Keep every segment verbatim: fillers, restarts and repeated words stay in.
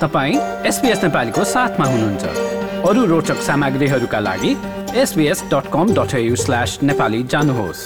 तपाईँ एसबीएस नेपालीको साथमा हुनुहुन्छ। अरू रोचक सामग्रीहरूका लागि SBS dot com dot AU slash Nepali जानुहोस्।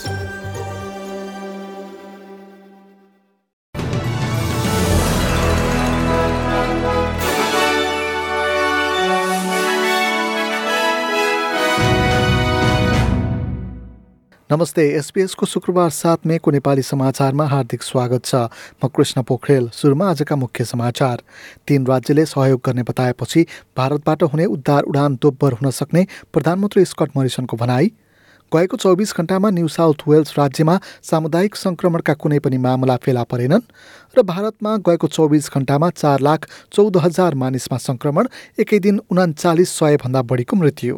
नमस्ते, एसबीएस को शुक्रबार सात मे को नेपाली समाचारमा हार्दिक स्वागत छ। म कृष्ण पोखरेल। सुरुमा आजका मुख्य समाचार। तीन राज्यले सहयोग गर्ने बताएपछि भारतबाट हुने उद्धार उडान दोब्बर हुन सक्ने प्रधानमन्त्री स्कट मरिसनको भनाई। गएको चौबिस घण्टामा न्यू साउथ वेल्स राज्यमा सामुदायिक संक्रमणका कुनै पनि मामला फेला परेनन् र भारतमा गएको चौबिस घण्टामा चार लाख चौध हजार मानिसमा संक्रमण, एकै दिन उनाचालिस सय भन्दा बढीको मृत्यु।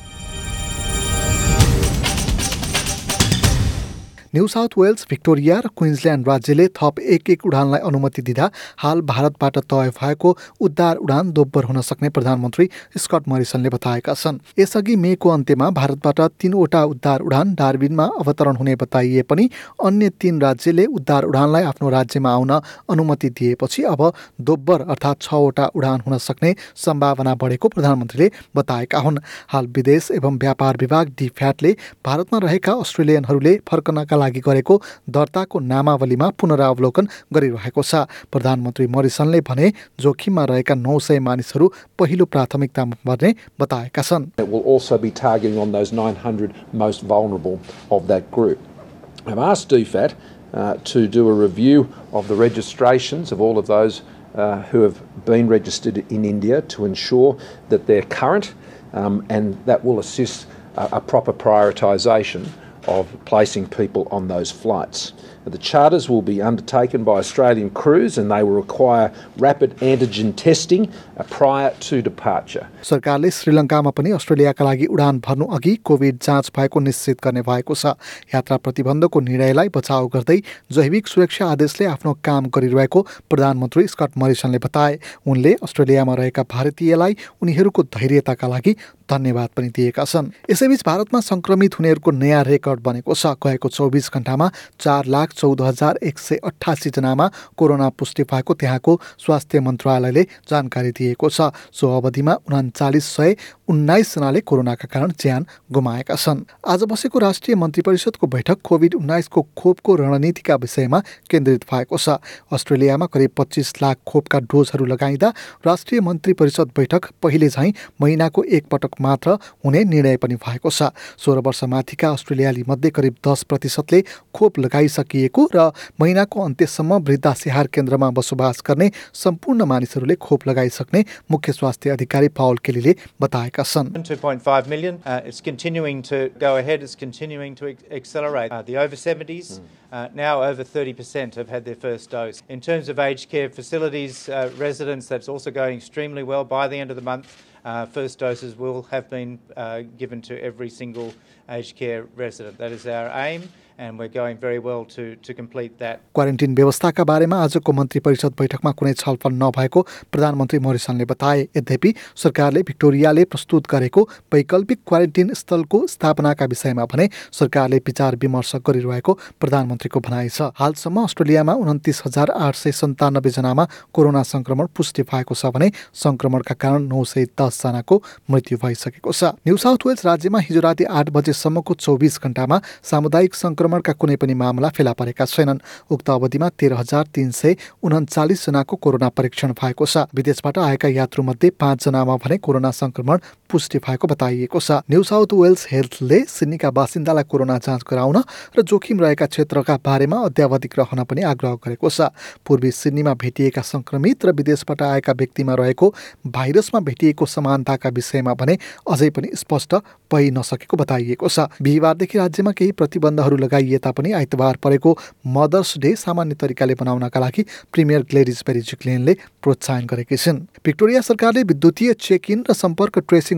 न्यू साउथ वेल्स, भिक्टोरिया र क्विन्सल्यान्ड राज्यले थप एक एक उडानलाई अनुमति दिँदा हाल भारतबाट तय भएको उद्धार उडान दोब्बर हुन सक्ने प्रधानमन्त्री स्कट मरिसनले बताएका छन्। यसअघि मेको अन्त्यमा भारतबाट तीनवटा उद्धार उडान डार्बिनमा अवतरण हुने बताइए पनि अन्य तीन राज्यले उद्धार उडानलाई आफ्नो राज्यमा आउन अनुमति दिएपछि अब दोब्बर अर्थात् छवटा उडान हुन सक्ने सम्भावना बढेको प्रधानमन्त्रीले बताएका हुन्। हाल विदेश एवं व्यापार विभाग डीफ्याटले भारतमा रहेका अस्ट्रेलियनहरूले फर्कनका लागि गरेको दर्ताको नामावलीमा पुनरावलोकन गरिरहेको छ। प्रधानमन्त्री मरिसनले भने जोखिममा रहेका नौ सय मानिसहरू पहिलो प्राथमिकतामा पर्ने बताएका छन्। It will also be targeting on those nine hundred most vulnerable of that group. I've asked D FAT uh, to do a review of the registrations of all of those uh, who have been registered in India to ensure that they're current um, and that will assist a, a proper prioritisation of placing people on those flights. The charters will be undertaken by Australian crews and they will require rapid antigen testing prior to departure. सरकारले श्रीलङ्कामा पनि अस्ट्रेलियाका लागि उडान भर्नु अघि covid जाँच भएको निश्चित गर्ने भएको छ। यात्रा प्रतिबन्धको निर्णयलाई बचाउ गर्दै जैविक सुरक्षा आदेशले आफ्नो काम गरिरहेको प्रधानमन्त्री स्कट मरिसनले बताए। उनले अस्ट्रेलियामा रहेका भारतीयलाई उनीहरूको धैर्यताका लागि धन्यवाद पनि दिएका छन्। यसैबीच भारतमा संक्रमित हुनेहरूको नयाँ रेकर्ड बनेको छ। गएको चौबिस घण्टामा चार लाख चौध हजार एक सय अठासी जनामा कोरोना पुष्टि भएको त्यहाँको स्वास्थ्य मन्त्रालयले जानकारी दिएको छ। सो अवधिमा उनाचालिस सय उन्नाइस जनाले कोरोनाका कारण ज्यान गुमाएका छन्। आज बसेको राष्ट्रिय मन्त्री परिषदको बैठक कोभिड उन्नाइसको खोपको रणनीतिका विषयमा केन्द्रित भएको छ। अस्ट्रेलियामा करिब पच्चीस लाख खोपका डोजहरू लगाइँदा राष्ट्रिय मन्त्री परिषद बैठक पहिले झैँ महिनाको एक पटक मात्र हुने निर्णय पनि भएको छ। सोह्र वर्ष माथिका अस्ट्रेलियाली मध्ये करिब दस प्रतिशतले खोप लगाइसकिएको र महिनाको अन्त्यसम्म वृद्धा स्याहार केन्द्रमा बसोबास गर्ने सम्पूर्ण मानिसहरूले खोप लगाइसक्ने मुख्य स्वास्थ्य अधिकारी पाउल केलीले बताएका छन्। two point five million. Uh, it's continuing to go ahead. It's continuing to ex- accelerate. Uh, the over seventies, uh, now over thirty percent have had their first dose. In terms of aged care facilities, uh, residents, that's also going extremely well. By the end of the month, uh, first doses will have been uh, given to every single aged care resident. That is our aim. And we're going very well to to complete that. Quarantine व्यवस्थाका बारेमा आजको मन्त्री परिषद बैठकमा कुनै छलफल नभएको प्रधानमन्त्री मरिसनले बताए। यद्यपि सरकारले भिक्टोरियाले प्रस्तुत गरेको वैकल्पिक क्वारेन्टिन स्थलको स्थापनाका विषयमा भने सरकारले विचार विमर्श गरिरहेको प्रधानमन्त्रीको भनाइ छ। हालसम्म अस्ट्रेलियामा उन्तिस हजार आठ सय सन्तानब्बे जनामा कोरोना संक्रमण पुष्टि भएको छ भने संक्रमणका कारण नौ सय दस जनाको मृत्यु भइसकेको छ। न्यू साउथ वेल्स राज्यमा हिजो राति आठ बजेसम्मको चौबिस घण्टामा सामुदायिक संक्रमण का कुनै पनि मामला फेला परेका छैनन्। उक्त अवधिमा तेह्र हजार तीन सय उनाचालिस जनाको कोरोना परीक्षण भएको छ। विदेशबाट आएका यात्रु मध्ये पाँच जनामा भने कोरोना संक्रमण पुष्टि भएको बताइएको छ। न्यू साउथ वेल्स हेल्थले सिडनीका बासिन्दालाई कोरोना जाँच गराउन र जोखिम रहेका क्षेत्रका बारेमा अद्यावधिक रहन पनि आग्रह गरेको छ। पूर्वी सिडनीमा भेटिएका संक्रमित र विदेशबाट आएका व्यक्तिमा रहेको भाइरसमा भेटिएको समानताका विषयमा भने अझै पनि स्पष्ट भइ नसकेको बताइएको छ। बिहिबारदेखि राज्यमा केही प्रतिबन्धहरू लगाइए तापनि आइतबार परेको मदर्स डे सामान्य तरिकाले मनाउनका लागि प्रिमियर ग्लेडिस बेरिजिक्लेनले प्रोत्साहन गरेकी छिन्। भिक्टोरिया सरकारले विद्युतीय चेक इन र सम्पर्क ट्रेसिङ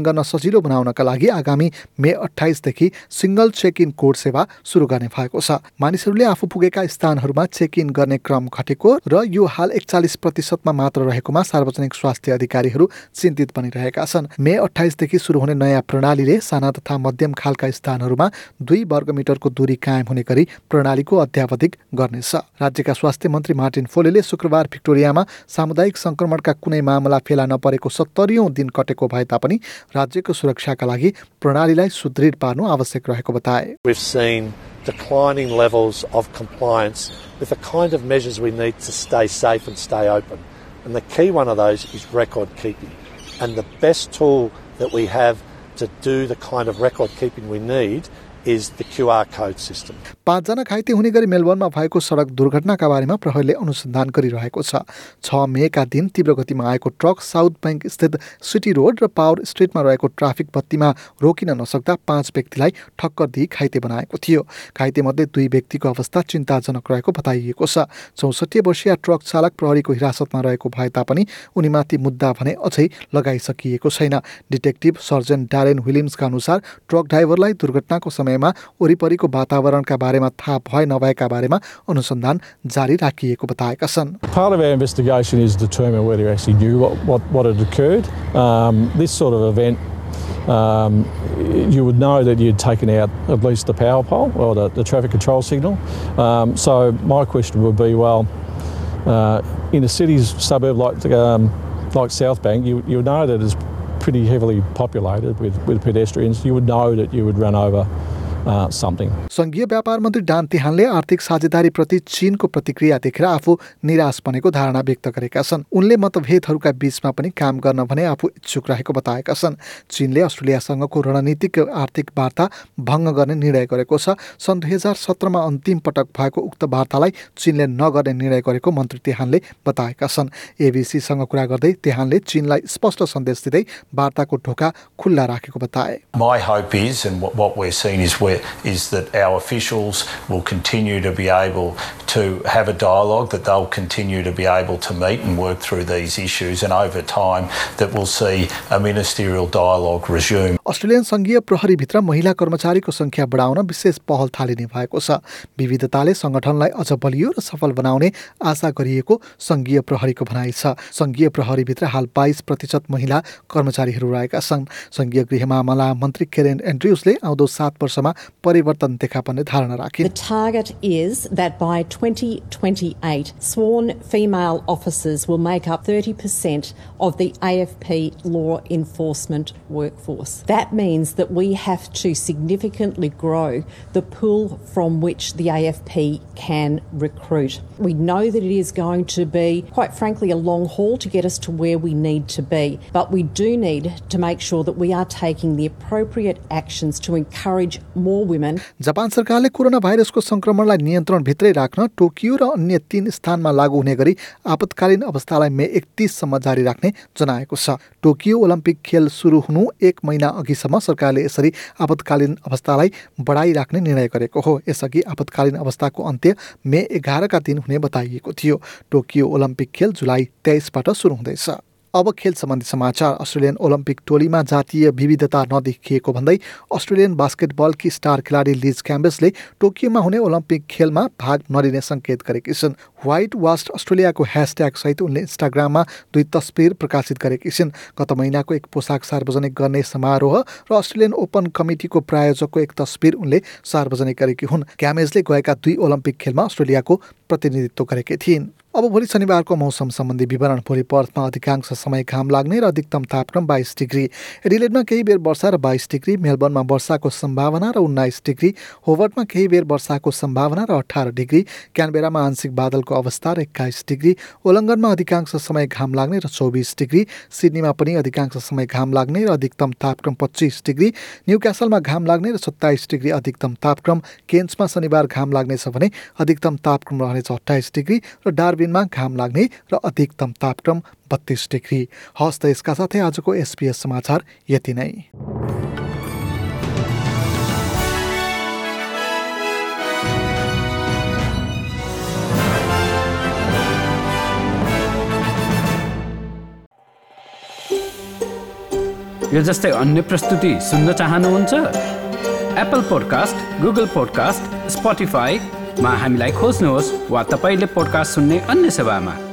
इन गर्न सजिलो बनाउनका लागि आगामी मे अट्ठाइसदेखि सिंगल चेक इन कोड सेवा सुरु गर्ने भएको छ। मानिसहरूले आफू पुगेका स्थानहरूमा चेक इन गर्ने क्रम घटेको र यो हाल एकचालिस प्रतिशतमा मात्र रहेकोमा सार्वजनिक स्वास्थ्य अधिकारीहरू चिन्तित बनिरहेका छन्। मे अट्ठाइसदेखि सुरु हुने नयाँ प्रणालीले साना तथा मध्यम खालका स्थानहरूमा दुई वर्गमिटरको दूरी कायम हुने गरी प्रणालीको अध्यावधिक गर्नेछ। राज्यका स्वास्थ्य मन्त्री मार्टिन फोलेले शुक्रबार भिक्टोरियामा सामुदायिक संक्रमणका कुनै मामला फेला नपरेको सत्तरीऔं दिन कटेको भए तापनि राज्यको सुरक्षाका लागि प्रणालीलाई सुदृढ पार्नु आवश्यक रहेको बताए। We've seen declining levels of compliance with the kind of measures we need to stay safe and stay open. And the key one of those is record keeping. And the best tool that we have to do the kind of record keeping we need is the Q R code system. पाँचजना घाइते हुने गरी मेलबर्नमा भएको सडक दुर्घटनाका बारेमा प्रहरीले अनुसन्धान गरिरहेको छ। छ मेका दिन तीव्र गतिमा आएको ट्रक साउथ बैंक स्थित सिटी रोड र पावर स्ट्रिटमा रहेको ट्राफिक बत्तीमा रोकिन नसक्दा पाँच व्यक्तिलाई ठक्कर दिई घाइते बनाएको थियो। घाइते मध्ये दुई व्यक्तिको अवस्था चिन्ताजनक रहेको बताइएको छ। चौसठी वर्षीय ट्रक चालक प्रहरीको हिरासतमा रहेको भए तापनि उनीमाथि मुद्दा भने अझै लगाइसकिएको छैन। डिटेक्टिभ सर्जन ड्यारेन विलियम्सका अनुसार ट्रक ड्राइभरलाई दुर्घटनाको समयमा वरिपरिको वातावरणका बारेमा थाहा भए नभएका बारेमा अनुसन्धान जारी राखिएको बताएका छन्। Part of our investigation is to determine whether you actually knew what, what, what had occurred. Um, this sort of event, um, you would know that you'd taken out at least the power pole or the, the traffic control signal. Um, so my question would be, well, uh, in a city's suburb like um, like South Bank, you you know that it's pretty heavily populated with, with pedestrians. You would know that you would run over Uh, something. संघीय व्यापार मन्त्री डान तिहानले आर्थिक साझेदारीप्रति चीनको प्रतिक्रिया देखेर आफू निराश बनेको धारणा व्यक्त गरेका छन्। उनले मतभेदहरूका बीचमा पनि काम गर्न भने आफू इच्छुक रहेको बताएका छन्। चीनले अस्ट्रेलियासँगको रणनीतिक आर्थिक वार्ता भङ्ग गर्ने निर्णय गरेको छ। सन् दुई हजार सत्रमा अन्तिम पटक भएको उक्त वार्तालाई चीनले नगर्ने निर्णय गरेको मन्त्री तिहानले बताएका छन्। एबीसीसँग कुरा गर्दै तिहानले चीनलाई स्पष्ट सन्देश दिँदै वार्ताको ढोका खुल्ला राखेको बताए। My hope is, and what we're seeing is where is that our officials will continue to be able to have a dialogue, that they'll continue to be able to meet and work through these issues, and over time that we'll see a ministerial dialogue resume. Australian संघीय प्रहरीभित्र महिला कर्मचारीको संख्या बढाउन विशेष पहल थालिने भएको छ। विविधताले संगठनलाई अझ बलियो र सफल बनाउने आशा गरिएको संघीय प्रहरीको भनाइ छ। संघीय प्रहरीभित्र हाल बाइस प्रतिशत महिला कर्मचारीहरू रहेका छन्। संघीय गृह मामला मन्त्री केरेन एन्ड्रुसले आउँदो सात वर्षमा परिवर्तन देखा पर्ने धारणा राखे। The target is that by twenty twenty-eight, sworn female officers will make up thirty percent of the A F P law enforcement workforce. That means that we have to significantly grow the pool from which the A F P can recruit. We know that it is going to be, quite frankly, a long haul to get us to where we need to be, but we do need to make sure that we are taking the appropriate actions to encourage more women. Japan सरकारले corona भाइरसको संक्रमणलाई नियन्त्रण भित्रै राख्न Tokyo र अन्य तीन स्थानमा लागू हुने गरी आपतकालीन अवस्थालाई मे एकतीस सम्म जारी राख्ने जनाएको छ। टोकियो ओलम्पिक खेल सुरु हुनु एक महिना अघिसम्म सरकारले यसरी आपतकालीन अवस्थालाई बढाइराख्ने निर्णय गरेको हो। यसअघि आपतकालीन अवस्थाको अन्त्य मे एघारका दिन हुने बताइएको थियो। टोकियो ओलम्पिक खेल जुलाई तेइसबाट सुरु हुँदैछ। अब खेल सम्बन्धी समाचार। अस्ट्रेलियन ओलम्पिक टोलीमा जातीय विविधता नदेखिएको भन्दै अस्ट्रेलियन बास्केटबलकी स्टार खेलाडी लिज क्याम्बेसले टोकियोमा हुने ओलम्पिक खेलमा भाग नलिने सङ्केत गरेकी छिन्। व्हाइट वास्ट अस्ट्रेलियाको ह्यासट्याग सहित उनले इन्स्टाग्राममा दुई तस्बिर प्रकाशित गरेकी छिन्। गत महिनाको एक पोसाक सार्वजनिक गर्ने समारोह र अस्ट्रेलियन ओपन कमिटीको प्रायोजकको एक तस्बिर उनले सार्वजनिक गरेकी हुन्। क्याम्बेसले गएका दुई ओलम्पिक खेलमा अस्ट्रेलियाको प्रतिनिधित्व गरेकी थिइन्। अब भोलि शनिबारको मौसम सम्बन्धी विवरण। भोलि पर्थमा अधिकांश समय घाम लाग्ने र अधिकतम तापक्रम बाइस डिग्री, एडिलेडमा केही बेर वर्षा र बाइस डिग्री, मेलबर्नमा वर्षाको सम्भावना र उन्नाइस डिग्री, होबर्टमा केही बेर वर्षाको सम्भावना र अठार डिग्री, क्यानबेरामा आंशिक बादलको अवस्था र एक्काइस डिग्री, ओलङ्गनमा अधिकांश समय घाम लाग्ने र चौबिस डिग्री, सिडनीमा पनि अधिकांश समय घाम लाग्ने र अधिकतम तापक्रम पच्चिस डिग्री, न्युक्यासलमा घाम लाग्ने र सत्ताइस डिग्री अधिकतम तापक्रम, केन्समा शनिबार घाम लाग्नेछ भने अधिकतम तापक्रम रहनेछ अट्ठाइस डिग्री र डार्विनमा घाम लाग्ने र अधिकतम तापक्रम बत्तीस डिग्री। हस् त यसका साथै आजको एसपीएस समाचार यति नै। यो जस्तै अन्य प्रस्तुति सुन्न चाहनुहुन्छ? एप्पल पोडकास्ट, गुगल पोडकास्ट, स्पोटिफाईमा हामीलाई खोज्नुहोस् वा तपाईले पोडकास्ट सुन्ने अन्य सेवामा।